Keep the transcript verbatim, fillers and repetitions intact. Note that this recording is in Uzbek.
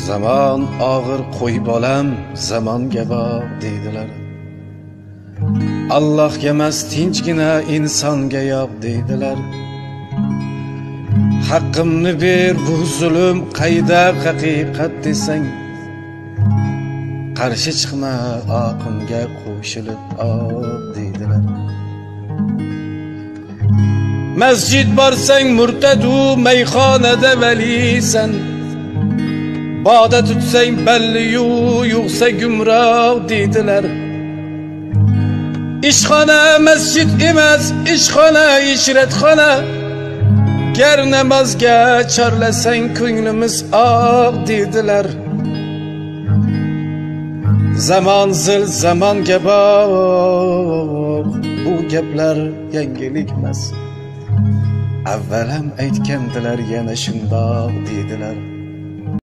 Zaman ağır qo'y bolam, zamonga bor deydilar. Allohga emas tinchgina insonga yo'q deydilar. Haqqimni ber, bu zulm qayda haqiqat desang, qarshi chiqma oqimga qo'shilib ol deydilar. Masjid borsang murtadu, mayxonada valisan. Boda tutsang balliyu, yo'qsa gumroh deydilar. Ishxona masjid emas, ishxona ishratxona. Gar namozga chorlasang ko'nglimiz oq deydilar. Zamon zil zamonga bor, bu gaplar yangilik emas. Avval ham aytgandilar, yana shundoq deydilar.